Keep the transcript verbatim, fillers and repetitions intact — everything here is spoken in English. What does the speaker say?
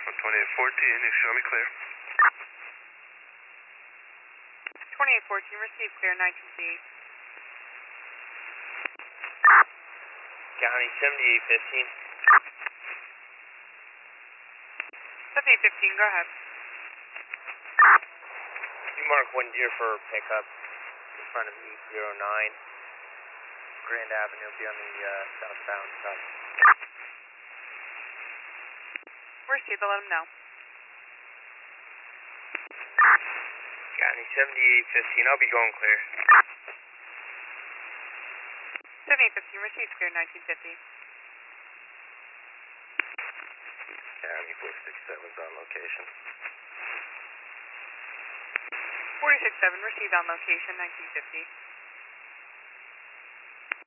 twenty-eight fourteen, you show me clear. twenty-eight fourteen, receive clear, nineteen feet. County seventy-eight fifteen. seventy-eight fifteen, go ahead. You mark one deer for pickup in front of E zero nine. Grand Avenue will be on the uh, southbound side. Receive, I'll let him know. County seventy-eight fifteen, I'll be going clear. seventy-eight fifteen, receive clear, nineteen fifty. County four six seven's on location. forty-six seven, received on location, nineteen fifty.